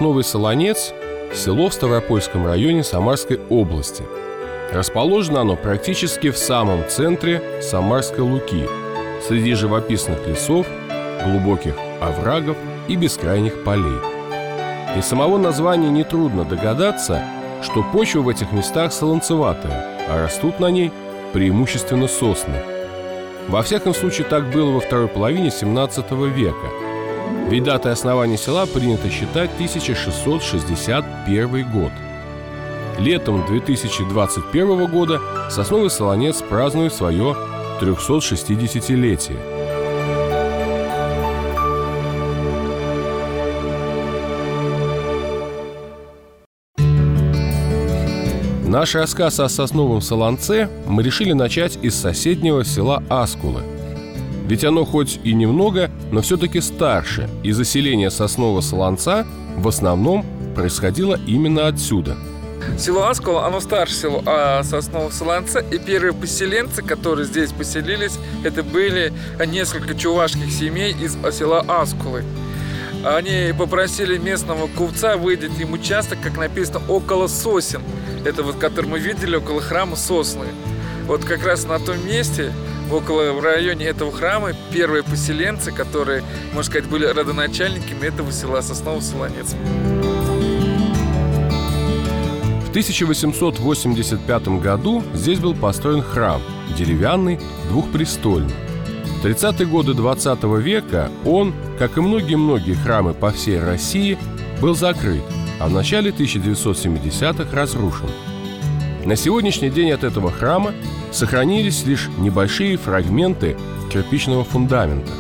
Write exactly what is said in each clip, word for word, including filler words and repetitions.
Сосновый Солонец – село в Ставропольском районе Самарской области. Расположено оно практически в самом центре Самарской Луки, среди живописных лесов, глубоких оврагов и бескрайних полей. Из самого названия нетрудно догадаться, что почва в этих местах солонцеватая, а растут на ней преимущественно сосны. Во всяком случае, так было во второй половине семнадцатого века. Ведь датой основания села принято считать тысяча шестьсот шестьдесят первый год. Летом две тысячи двадцать первого года Сосновый Солонец празднует свое трехсотшестидесятилетие. Наш рассказ о Сосновом Солонце мы решили начать из соседнего села Аскулы. Ведь оно хоть и немного, но все-таки старше, и заселение Соснового Солонца в основном происходило именно отсюда. Село Аскула, оно старше села а Соснового Солонца, и первые поселенцы, которые здесь поселились, это были несколько чувашских семей из села Аскулы. Они попросили местного купца выделить им участок, как написано, около сосен. Это вот, который мы видели, около храма сосны. Вот как раз на том месте, около, в районе этого храма, первые поселенцы, которые, можно сказать, были родоначальниками этого села Сосновый Солонец. В тысяча восемьсот восемьдесят пятом году здесь был построен храм, деревянный, двухпрестольный. В тридцатые годы двадцатого века он, как и многие-многие храмы по всей России, был закрыт, а в начале тысяча девятьсот семидесятых разрушен. На сегодняшний день от этого храма сохранились лишь небольшие фрагменты кирпичного фундамента.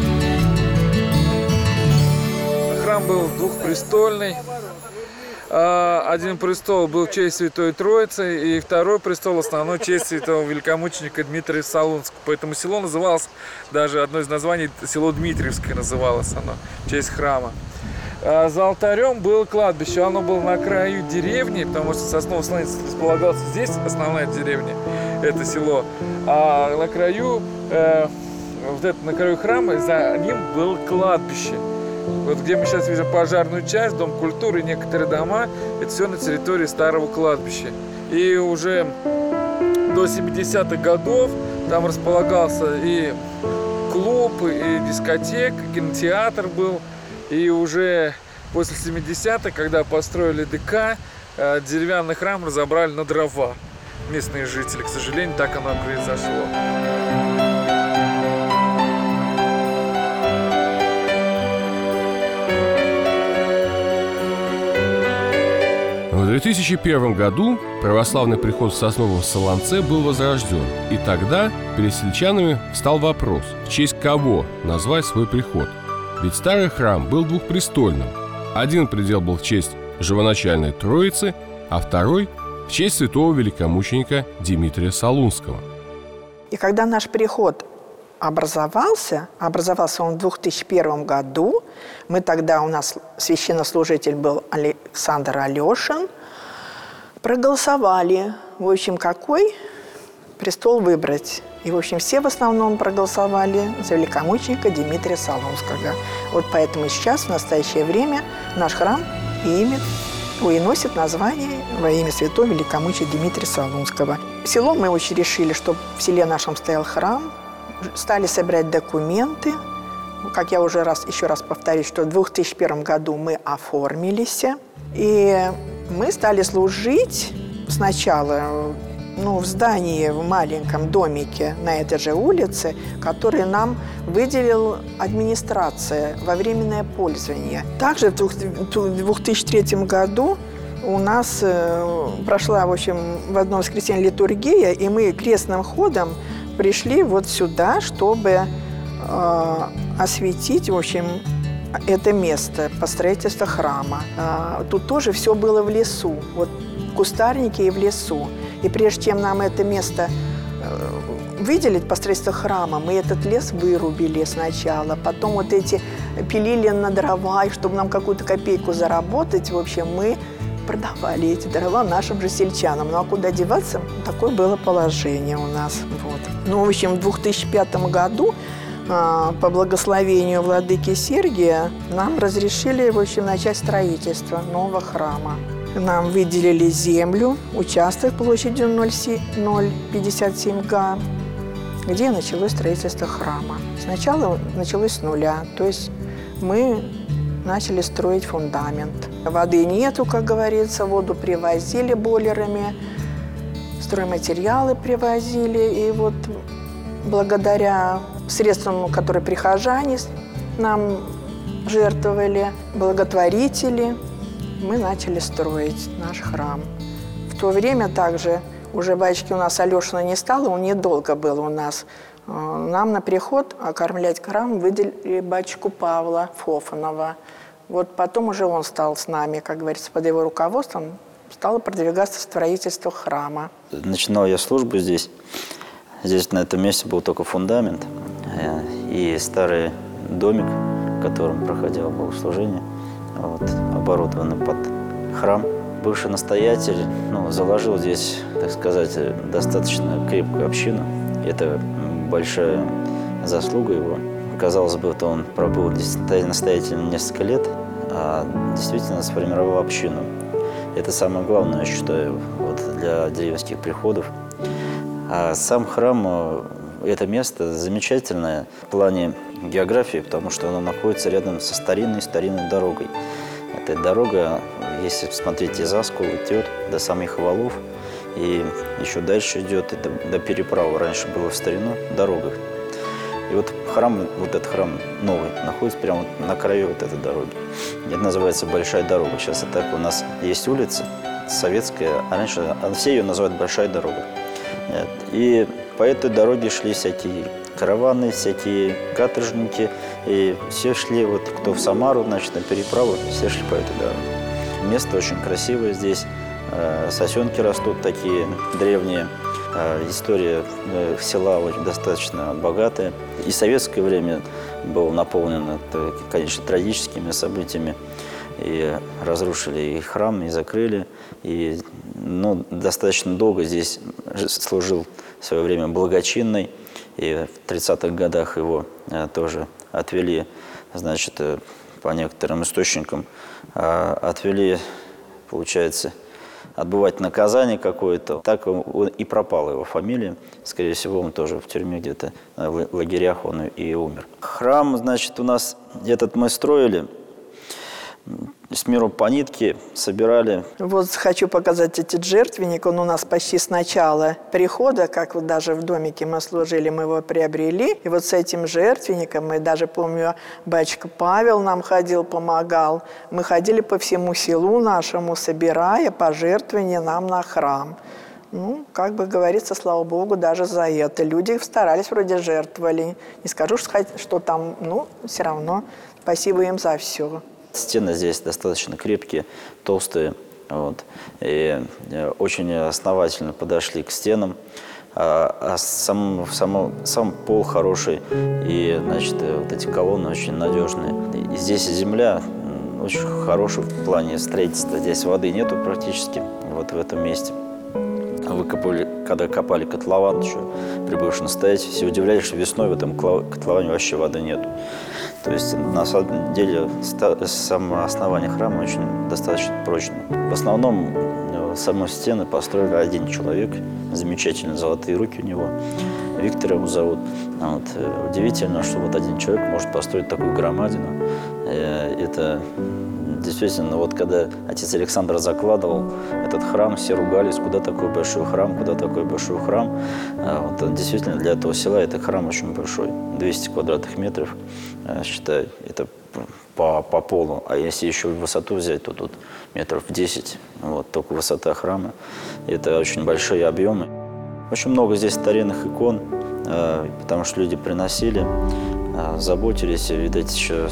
Храм был двухпрестольный. Один престол был в честь Святой Троицы, и второй престол основной в честь святого великомученика Дмитрия Солунского. Поэтому село называлось, даже одно из названий, село Дмитриевское называлось оно, в честь храма. За алтарем было кладбище, оно было на краю деревни, потому что Сосновый Солонец располагался здесь, основная деревня, это село, а на краю, э, вот это, на краю храма, за ним было кладбище. Вот где мы сейчас видим пожарную часть, Дом культуры и некоторые дома, это все на территории старого кладбища. И уже до семидесятых годов там располагался и клуб, и дискотека, и кинотеатр был. И уже после семидесятых, когда построили ДК, деревянный храм разобрали на дрова. Местные жители, к сожалению, так оно и произошло. В две тысячи первом году православный приход в Сосновом Солонце был возрожден, и тогда перед сельчанами встал вопрос, в честь кого назвать свой приход. Ведь старый храм был двухпрестольным. Один предел был в честь живоначальной Троицы, а второй – в честь святого великомученика Дмитрия Солунского. И когда наш приход образовался, образовался он в две тысячи первом году, мы тогда, у нас священнослужитель был Александр Алешин, проголосовали, в общем, какой престол выбрать. И, в общем, все в основном проголосовали за великомученика Дмитрия Солунского. Вот поэтому сейчас, в настоящее время, наш храм имеет, и носит название во имя святого великомученика Дмитрия Солунского. Село мы очень решили, чтобы в селе нашем стоял храм, стали собирать документы. Как я уже раз, еще раз повторюсь, что в две тысячи первом году мы оформились. И мы стали служить сначала ну, в здании, в маленьком домике на этой же улице, который нам выделил администрация во временное пользование. Также в две тысячи третьем году у нас прошла, в общем, в одно воскресенье литургия, и мы крестным ходом пришли вот сюда, чтобы э, осветить, в общем, это место по строительству храма. Э, тут тоже все было в лесу, вот кустарники и в лесу. И прежде чем нам это место э, выделить по строительству храма, мы этот лес вырубили сначала, потом вот эти пилили на дрова, и чтобы нам какую-то копейку заработать, в общем, мы продавали эти дрова нашим же сельчанам. Ну а куда деваться? Такое было положение у нас. Вот. Ну, в общем, в две тысячи пятом году по благословению владыки Сергия нам разрешили, в общем, начать строительство нового храма. Нам выделили землю, участок площадью ноль целых пятьдесят семь га, где началось строительство храма. Сначала началось с нуля, то есть мы начали строить фундамент. Воды нету, как говорится, воду привозили бойлерами, стройматериалы привозили. И вот благодаря средствам, которые прихожане нам жертвовали, благотворители, мы начали строить наш храм. В то время также уже батюшки у нас Алешина не стало, он недолго был у нас. Нам на приход окормлять храм выделили батюшку Павла Фофанова. Вот потом уже он стал с нами, как говорится, под его руководством стало продвигаться строительство храма. Начинал я службу здесь. Здесь на этом месте был только фундамент и старый домик, в котором проходило богослужение, вот, оборудованный под храм. Бывший настоятель ну, заложил здесь, так сказать, достаточно крепкую общину. Это большая заслуга его. Казалось бы, вот он пробыл здесь настоятелем несколько лет, а действительно сформировал общину. Это самое главное, я считаю, вот, для деревенских приходов. А сам храм, это место замечательное в плане географии, потому что оно находится рядом со старинной-старинной дорогой. Эта дорога, если смотреть из Аскова, идет до самих Валов, и еще дальше идет до, до переправы. Раньше было в старину дорога. И вот храм, вот этот храм новый, находится прямо на краю вот этой дороги. Это называется Большая дорога. Сейчас это так, у нас есть улица советская, а раньше все ее называют Большая дорога. И по этой дороге шли всякие караваны, всякие каторжники. И все шли, вот кто в Самару, значит, на переправу, все шли по этой дороге. Место очень красивое здесь. Сосенки растут такие древние. История села достаточно богатая. И советское время было наполнено, конечно, трагическими событиями. И разрушили и храм, и закрыли. И ну, достаточно долго здесь служил в свое время благочинный. И в тридцатых годах его тоже отвели, значит, по некоторым источникам, отвели, получается, отбывать наказание какое-то. Так он и пропала его фамилия. Скорее всего, он тоже в тюрьме где-то, в лагерях он и умер. Храм, значит, у нас этот мы строили. С миру по нитке собирали. Вот хочу показать этот жертвенник. Он у нас почти с начала прихода, как вот даже в домике мы служили, мы его приобрели. И вот с этим жертвенником, мы даже, помню, батюшка Павел нам ходил, помогал. Мы ходили по всему селу нашему, собирая пожертвования нам на храм. Ну, как бы говорится, слава Богу, даже за это. Люди старались, вроде жертвовали. Не скажу, что там, ну, все равно спасибо им за все. Стены здесь достаточно крепкие, толстые, вот, и очень основательно подошли к стенам. А, а сам, сам, сам пол хороший, и, значит, вот эти колонны очень надежные. И здесь земля очень хорошая в плане строительства. Здесь воды нету практически, вот в этом месте. Выкопали, когда копали котлован, еще прибывший настоятель, все удивлялись, что весной в этом котловане вообще воды нету. То есть, на самом деле, само основание храма очень достаточно прочное. В основном, саму стены построили один человек, замечательные золотые руки у него, Виктор его зовут. Вот. Удивительно, что вот один человек может построить такую громадину. Это действительно, вот когда отец Александр закладывал этот храм, все ругались, куда такой большой храм, куда такой большой храм. Вот, действительно, для этого села этот храм очень большой, двести квадратных метров, считай, это по, по полу. А если еще высоту взять, то тут метров десять, вот, только высота храма. Это очень большие объемы. Очень много здесь старинных икон, потому что люди приносили, заботились, видать, еще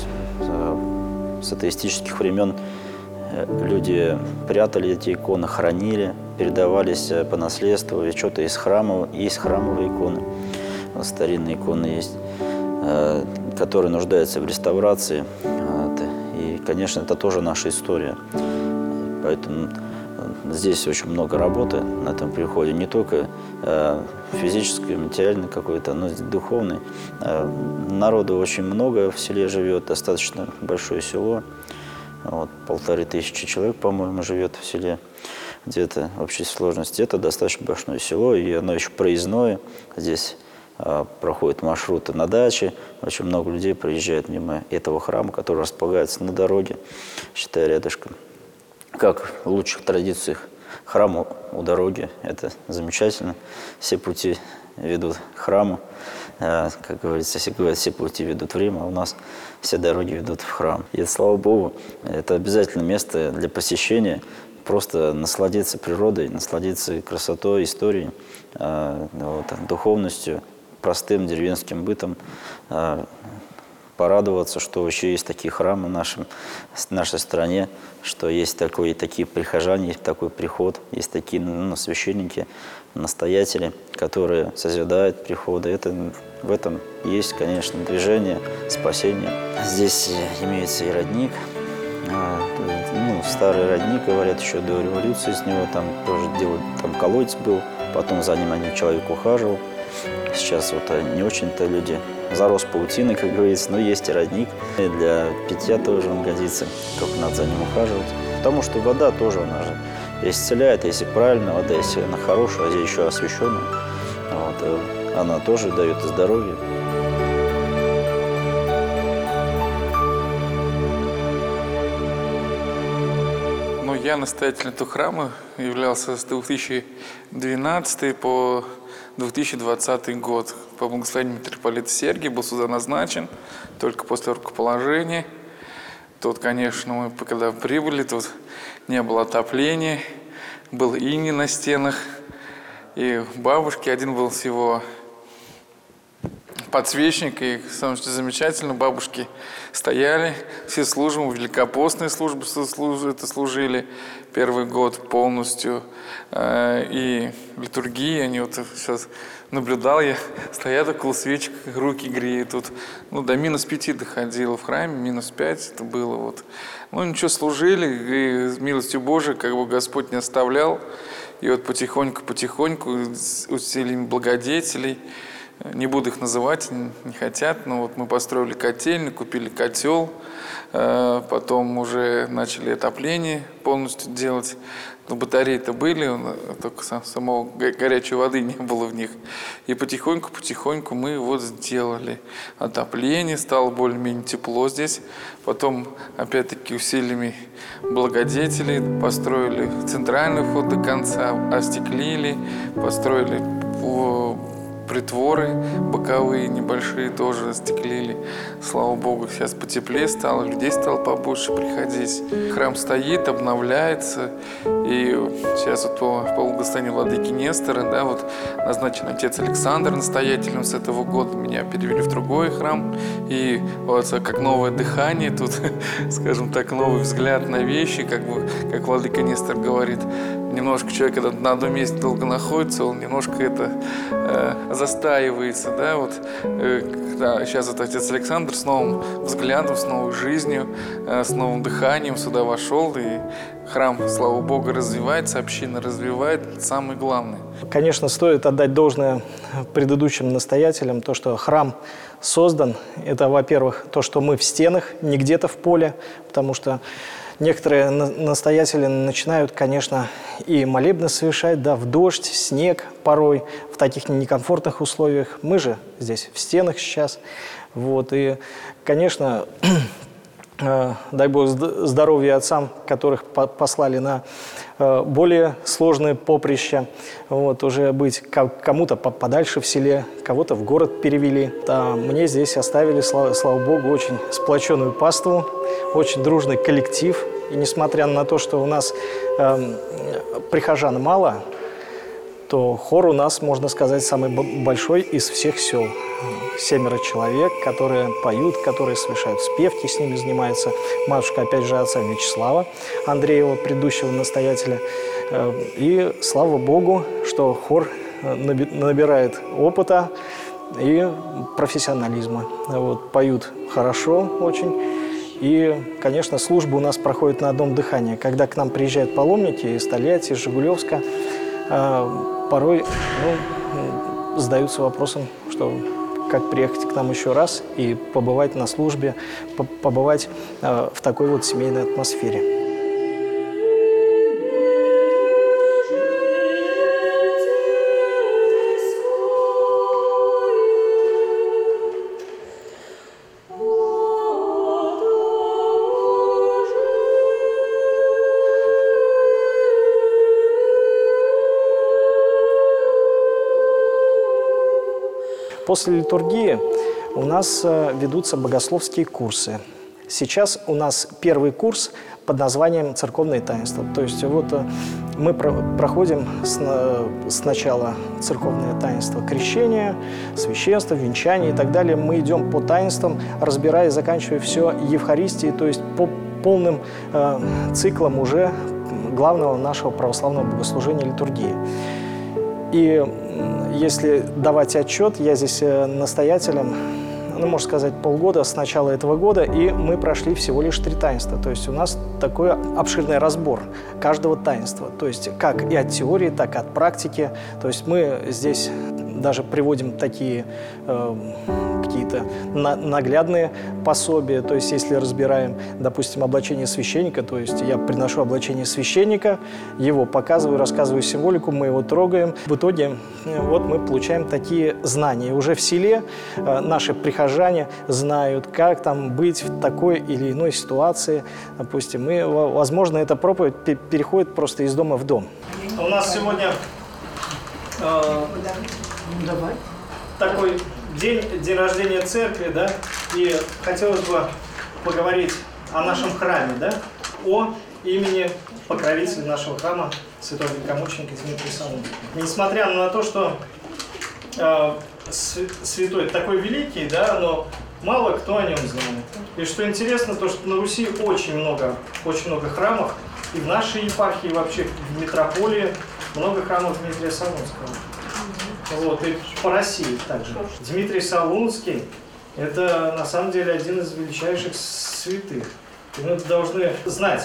с атеистических времен люди прятали эти иконы, хранили, передавались по наследству. И что-то из храма, есть храмовые иконы, старинные иконы есть, которые нуждаются в реставрации. И, конечно, это тоже наша история. Поэтому здесь очень много работы на этом приходе, не только э, физической, материальной какой-то, но и духовной. Э, народу очень много в селе живет, достаточно большое село. Вот, полторы тысячи человек, по-моему, живет в селе где-то в общей сложности. Это достаточно большое село, и оно еще проездное. Здесь э, проходят маршруты на даче. Очень много людей проезжает мимо этого храма, который располагается на дороге, считай, рядышком. Как в лучших традициях храм у дороги, это замечательно. Все пути ведут к храму. Как говорится, все говорят, все пути ведут в Рим, а у нас все дороги ведут в храм. И слава Богу, это обязательно место для посещения. Просто насладиться природой, насладиться красотой, историей, вот, духовностью, простым деревенским бытом. Порадоваться, что еще есть такие храмы в, нашем, в нашей стране, что есть такой, такие прихожане, есть такой приход, есть такие ну, священники, настоятели, которые созидают приходы. Это, в этом есть, конечно, движение, спасение. Здесь имеется и родник. Ну, старый родник, говорят, еще до революции с него там тоже делали, там колодец был, потом за ним один человек ухаживал. Сейчас вот не очень-то люди зарос паутиной, как говорится, но есть и родник. И для питья тоже он годится, только надо за ним ухаживать. Потому что вода тоже, она же исцеляет, если правильно вода, если она хорошая, а здесь еще освященная, вот, она тоже дает здоровье. Я настоятелем этого храма являлся с две тысячи двенадцатого по две тысячи двадцатый год. По благословению митрополита Сергия был сюда назначен только после рукоположения. Тут, конечно, мы когда прибыли, тут не было отопления, был иней на стенах. И бабушки, один был всего подсвечник, и самое что замечательно, бабушки стояли, все службы, великопостные службы это служили первый год полностью, и литургии, они вот сейчас наблюдал я, стоят около свечек, руки греют, тут, ну, до минус пяти доходило в храме, минус пять это было, вот. Ну, ничего, служили, и с милостью Божией, как бы Господь не оставлял, и вот потихоньку-потихоньку усилием благодетелей, не буду их называть, не хотят, но вот мы построили котельную, купили котел, потом уже начали отопление полностью делать. Но батареи-то были, только самого горячей воды не было в них. И потихоньку-потихоньку мы вот сделали отопление, стало более-менее тепло здесь. Потом, опять-таки, усилиями благодетелей построили центральный вход до конца, остеклили, построили притворы боковые небольшие тоже остеклили. Слава Богу, сейчас потеплее стало, людей стало побольше приходить. Храм стоит, обновляется. И сейчас вот по, по благословению владыки Нестора, да, вот назначен отец Александр настоятелем с этого года. Меня перевели в другой храм. И вот как новое дыхание, тут, скажем так, новый взгляд на вещи, как бы, как владыка Нестор говорит. Немножко человек, когда на одном месте долго находится, он немножко это э, застаивается, да, вот. Э, когда сейчас вот отец Александр с новым взглядом, с новой жизнью, э, с новым дыханием сюда вошел, и храм, слава Богу, развивается, община развивает, это самое главное. Конечно, стоит отдать должное предыдущим настоятелям, то, что храм создан, это, во-первых, то, что мы в стенах, не где-то в поле, потому что некоторые настоятели начинают, конечно, и молебны совершать, да, в дождь, снег порой, в таких некомфортных условиях. Мы же здесь в стенах сейчас. Вот, и, конечно, дай Бог здоровья отцам, которых послали на более сложные поприща. Вот, уже быть кому-то подальше в селе, кого-то в город перевели. А мне здесь оставили, слава, слава Богу, очень сплоченную паству, очень дружный коллектив. И несмотря на то, что у нас э, прихожан мало, то хор у нас, можно сказать, самый большой из всех сел. Семеро человек, которые поют, которые совершают спевки, с ними занимается матушка, опять же, отца Вячеслава Андреева, предыдущего настоятеля. И слава Богу, что хор набирает опыта и профессионализма. Вот, поют хорошо очень. И, конечно, службы у нас проходят на одном дыхании. Когда к нам приезжают паломники из Тольятти, из Жигулевска, порой ну, задаются вопросом, что как приехать к нам еще раз и побывать на службе, побывать в такой вот семейной атмосфере. После литургии у нас ведутся богословские курсы. Сейчас у нас первый курс под названием «Церковные таинства». То есть вот мы проходим сначала церковное таинство крещения, священства, венчания и так далее. Мы идем по таинствам, разбирая и заканчивая все Евхаристией, то есть по полным э, циклам уже главного нашего православного богослужения литургии. И если давать отчет, я здесь настоятелем, ну, можно сказать, полгода с начала этого года, и мы прошли всего лишь три таинства. То есть у нас такой обширный разбор каждого таинства. То есть как и от теории, так и от практики. То есть мы здесь даже приводим такие э, какие-то на, наглядные пособия. То есть если разбираем, допустим, облачение священника, то есть я приношу облачение священника, его показываю, рассказываю символику, мы его трогаем. В итоге вот мы получаем такие знания. И уже в селе э, наши прихожане знают, как там быть в такой или иной ситуации. Допустим, и, возможно, эта проповедь переходит просто из дома в дом. У нас сегодня э, такой день, день рождения церкви, да, и хотелось бы поговорить о нашем храме, да, о имени покровителя нашего храма, святого великомученика Дмитрия Солунского. Несмотря на то, что э, святой такой великий, да, но мало кто о нем знает. И что интересно, то, что на Руси очень много, очень много храмов, и в нашей епархии, и вообще в метрополии много храмов Дмитрия Солунского. Вот, и по России также. Дмитрий Солунский – это на самом деле один из величайших святых. И мы должны знать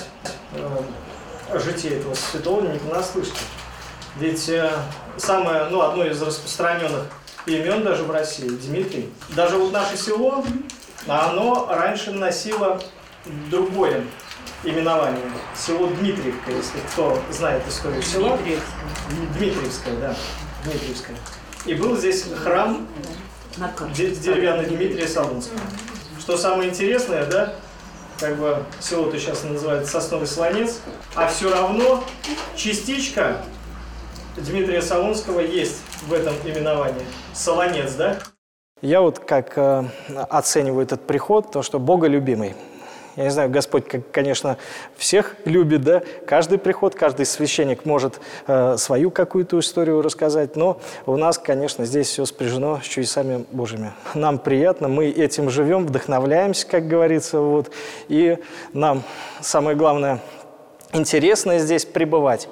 э, житие этого святого, не понаслышке. Ведь э, самое, ну, одно из распространенных имен даже в России – Дмитрий. Даже вот наше село, оно раньше носило другое именование. Село Дмитриевка, если кто знает историю села. Дмитриевское, да. Дмитриевское. И был здесь храм деревянный Дмитрия Солунского. Что самое интересное, да, как бы село-то сейчас называется Сосновый Слонец, а все равно частичка Дмитрия Солунского есть в этом именовании. Солонец, да? Я вот как э, оцениваю этот приход, то, что боголюбимый. Я не знаю, Господь, как, конечно, всех любит, да, каждый приход, каждый священник может э, свою какую-то историю рассказать, но у нас, конечно, здесь все спряжено с чудесами Божьими. Нам приятно, мы этим живем, вдохновляемся, как говорится, вот, и нам самое главное, интересно здесь пребывать.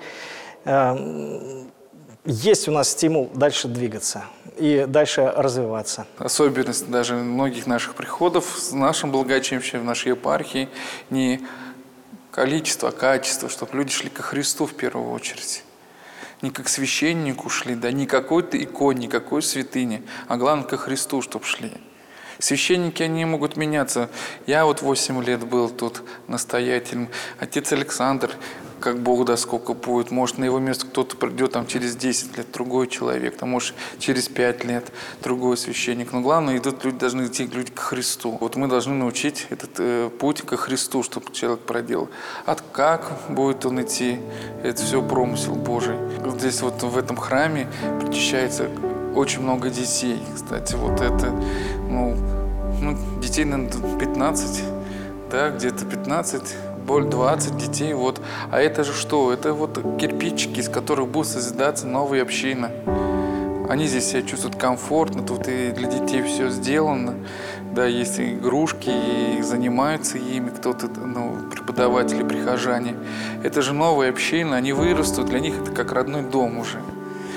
Э, есть у нас стимул дальше двигаться и дальше развиваться. Особенность даже многих наших приходов с нашим благочестием в нашей епархии не количество, а качество, чтобы люди шли ко Христу в первую очередь. Не как священнику шли, да, не какой-то иконе, не какой святыне, а главное ко Христу, чтобы шли. Священники, они могут меняться. Я вот восемь лет был тут настоятелем. Отец Александр, как Бог даст, сколько будет. Может, на его место кто-то придет там, через десять лет, другой человек. Там, может, через пять лет другой священник. Но главное, идут люди, должны идти люди к Христу. Вот мы должны научить этот э, путь ко Христу, чтобы человек проделал. А как будет он идти? Это все промысел Божий. Здесь вот в этом храме причащается очень много детей. Кстати, вот это, ну, ну детей, наверное, пятнадцать, да, где-то пятнадцать, более двадцать детей, вот. А это же что? Это вот кирпичики, из которых будет созидаться новая община. Они здесь себя чувствуют комфортно, тут и для детей все сделано. Да, есть и игрушки, и занимаются ими кто-то, ну, преподаватели, прихожане. Это же новая община, они вырастут, для них это как родной дом уже.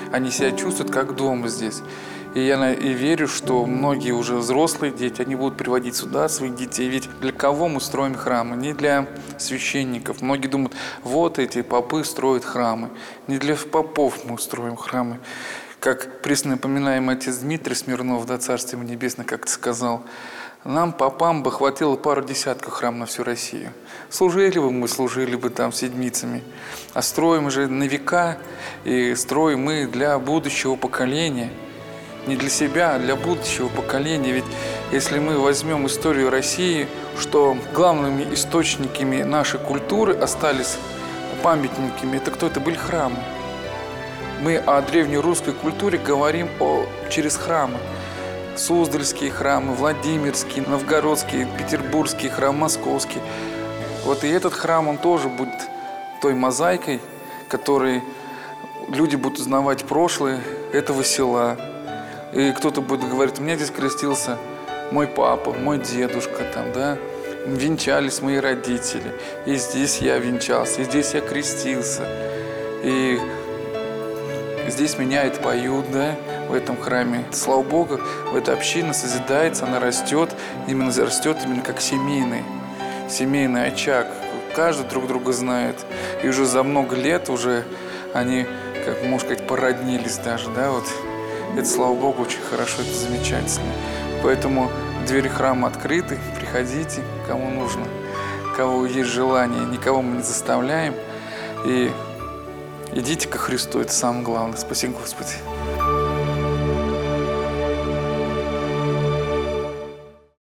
они себя чувствуют как дома здесь. И я и верю, что многие уже взрослые дети, они будут приводить сюда своих детей. Ведь для кого мы строим храмы? Не для священников. Многие думают, вот эти попы строят храмы. Не для попов мы строим храмы. Как преснопоминаемый отец Дмитрий Смирнов, да, Царствие ему небесное, как-то сказал, нам, попам, бы хватило пару десятков храмов на всю Россию. Служили бы мы, служили бы там седмицами. А строим же на века, и строим мы для будущего поколения. Не для себя, а для будущего поколения. Ведь если мы возьмем историю России, что главными источниками нашей культуры остались памятниками, это кто? Это были храмы. Мы о древнерусской культуре говорим о, через храмы. Суздальские храмы, Владимирские, Новгородские, Петербургские храмы, Московские. Вот и этот храм, он тоже будет той мозаикой, которой люди будут узнавать прошлое этого села. И кто-то будет говорить, у меня здесь крестился мой папа, мой дедушка, там, да, венчались мои родители, и здесь я венчался, и здесь я крестился, и здесь меня это поют, да, в этом храме. Слава Богу, эта община созидается, она растет, именно растет именно как семейный, семейный очаг. Каждый друг друга знает, и уже за много лет уже они, как можно сказать, породнились даже, да, вот. Это, слава Богу, очень хорошо, это замечательно. Поэтому двери храма открыты, приходите, кому нужно, кого есть желание, никого мы не заставляем. И идите ко Христу, это самое главное. Спасибо, Господи.